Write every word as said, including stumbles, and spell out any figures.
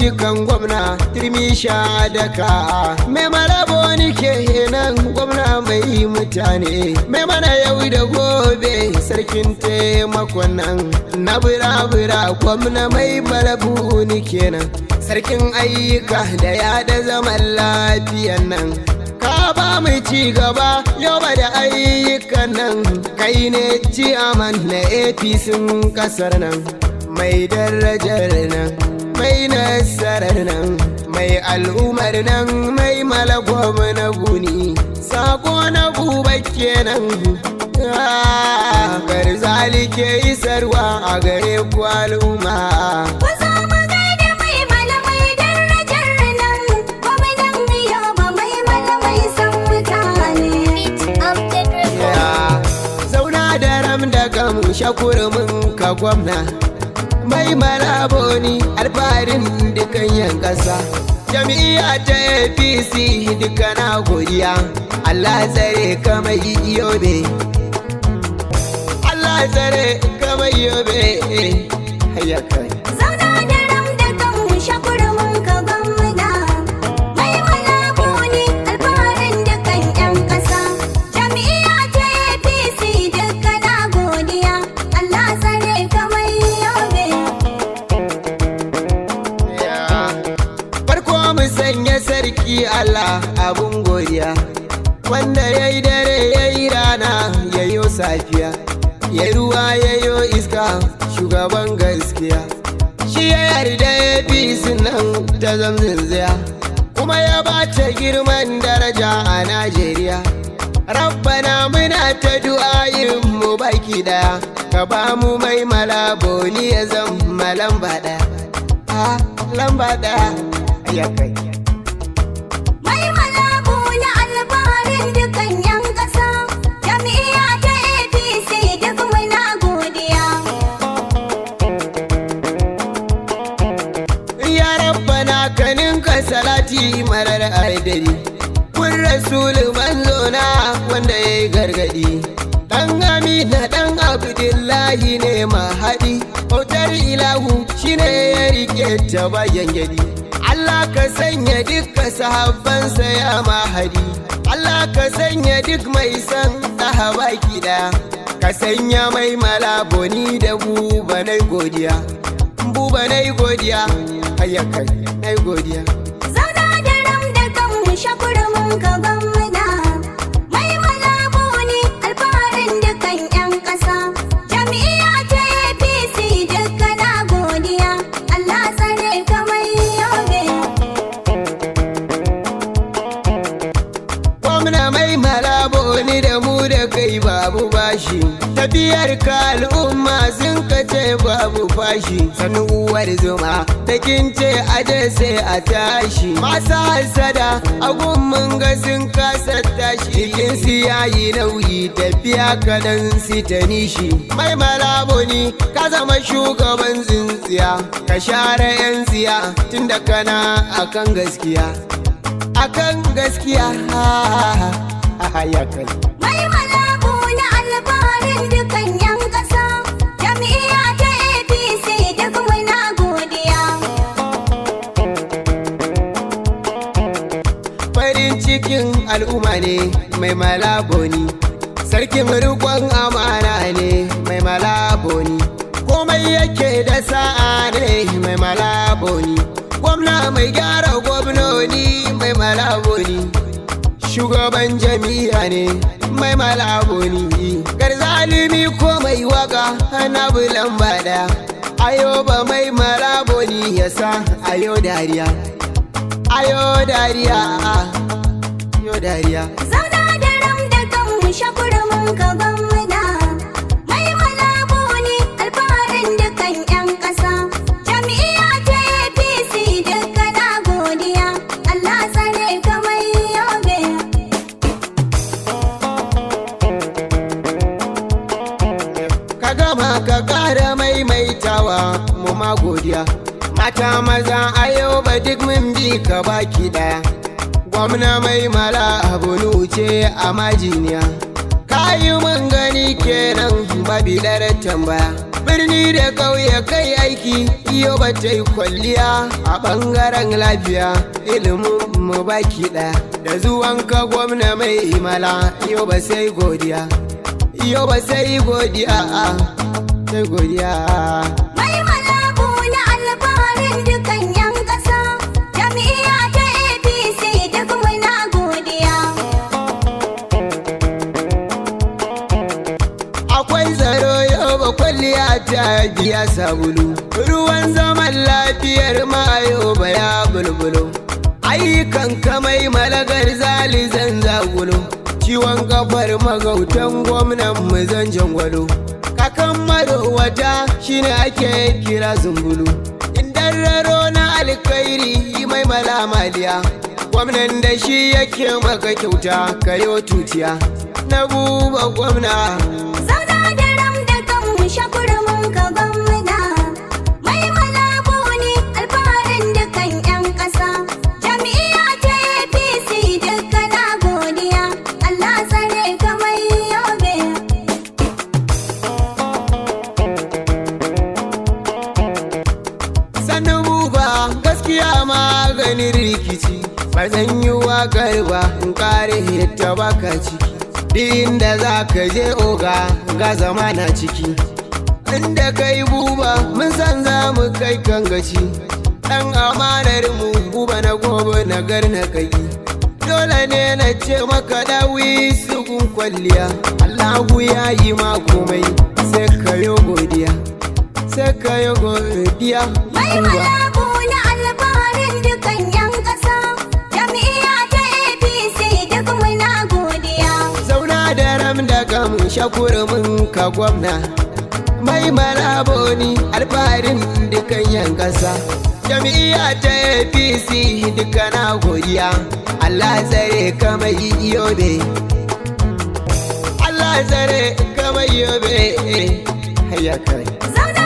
jikan gwamna turmi sha daka. Mai marabo ni kenan gwamna mai mutane, mai mana yau da gobe sarkin taimakon nan. Na bura-bura gwamna mai malabu ni kenan, sarkin ayyuka da yada zaman lafiyan nan. Ka ba mu ci gaba yau ba da ayyukan nan, kai ne ciyaman na A P C kasar nan. Mai darajar nan, mai nasarar nan, mai al'umar nan, mai malagwam na guni, sako na buba kenan. Garzali ke isarwa a gare ku al'umma. Shakurumin ka gwamna mai malaboni alfarin dukan yan kasa. Jami'a ta A P C duka na godiya, Allah tsare ka mai yobe, Allah tsare ka mai yobe. Hayyaka zauna da ram da kan shakurumin ka gwamna mai malaboni alfarin dukan yan kasa. Jami'a ta A P C duka na godiya, Allah tsare ka mai yobe. Farko mu sanya sarki Allah abun godiya, wanda ya yi dare ya yi rana ya yi safiya, ya ruwa ya yi iska shugaban gaskiya. Shi ya yarda ya fi nan ta zamzinziya, kuma ya ba ta girman daraja a Najeriya. Rabbana muna ta du'ayin mu baki daya, ka ba mu mai malaboni ya zama lamba daya. Ah, lamba daya ya kai. Mai malabu na alfaharin dukan yan kasa. Jami'a ta A P C duk muna godiya. Ya Rabbana ka ninka salati marar adadi, kun rasulu manzo na wanda ya yi gargadi. Dan Amina dan Abdullahi ne mahadi, bautar ilahu shine ya rike ta bayan gadi. Allah ka sanya dukkan sahabbansa ya mahadi, Allah ka sanya duk mai san sahaba kida, ka sanya mai malaboni da buba nai godiya, buba nai godiya, ayyakai nai godiya. Zauna da ram da kan shakurumin ka gwamna mai malaboni alfaharin dukan yan kasa. Jami'a ta A P C duka na godiya, Allah tsare ka mai yobe. Gwamna mai malaboni da mu da kai babu bashi, tafiyar ka al'umma sun kace babu fashi. Sanu uwar zuma da kince aje sai a tashi, masu hasada a mun ga sun kasa tashi. Jikin su yayi nauyi tafiya kadan su ta nishi. Mai malaboni ka zama shugaban tsintsiya, ka share yan tsiya tunda kana akan gaskiya, akan gaskiya. Ya kai Mai malabu na alfaharin dukan yan kasa. Jami'a ta A P C duk muna godiya. farin cikin al'umma ne mai malaboni, sarkin rikon amana ne mai malaboni, komai yake da sa'a ne mai malaboni, gwamna mai gyara gwamnoni mai malaboni, shugaban jami'a ne mai malaboni. Garzalimi ko mai waka na bulan bada, ayoba mai malaboni ya sa ayo dariya, ayo dariya, ayo dariya. Zauna da ram da kan shakurumin ka gwamna mai malaboni alfaharin dukan yan kasa. Jami'a ta A P C duka na godiya, Allah tsare ka mai yobe. Ka gama ka kara maimaitawa mu ma godiya, mata maza ayoba duk mun bi ka baki daya. Gwamna mai mala abu ce a majiniya, kayi mun gani kenan babi dare tambaya. birni da ƙauye kai aiki iyo ba ta yi kwalliya a ɓangaren lafiya ilimin mu baki ɗaya da zuwan ka gwamna mai imala iyo ba sai godiya iyo ba sai godiya sai godiya. Mai malabu na alfaharin dukan 'yan ƙasa, jam'iyya ta A P C duk muna godiya. Akwai tsaro yau ba kwalliya ta biya sabulu, ruwan zaman lafiyar mayo ba ya bulbulo, ayyukan kamai malagar zalizan zagulo, ciwon kafar magautan gwamnan mu zan jangwalo. Kakan wata shine ake kira zumbulu, indararo na alkhairi mai malamaliya, gwamnan da shi yake maka kyauta kayo tutiya na buba gwamna. Zauna da ram da kan shakurumin ka gwamna, mai malabu ne alfaharin dukan 'yan ƙasa, jam'iyya ta A P C duka na godiya, Allah tsare ka mai yobe. Sannu buba gaskiya maganin rikici, ba zan yi waƙar ba in kare ta baka ciki, inda za ka je oga ga zama na ciki, inda kai buba mun san za mu kai kan gaci, ɗan amanar mu buba na gobe na gar na kai, dole ne na ce maka dawi sugun kwalliya, Allahu ya yi ma komai sai ka yi godiya sai ka yi godiya. Mai malabu na alfaharin dukan 'yan ƙasa, jam'iyya ta A P C duk muna godiya. Zauna da ram da kam shakurumin ka gwamna, mai malaboni alfaharin dukan 'yan ƙasa, jam'iyya ta A P C duka na godiya, Allah tsare ka mai yobe, Allah tsare ka mai yobe, hayya kai. Zauna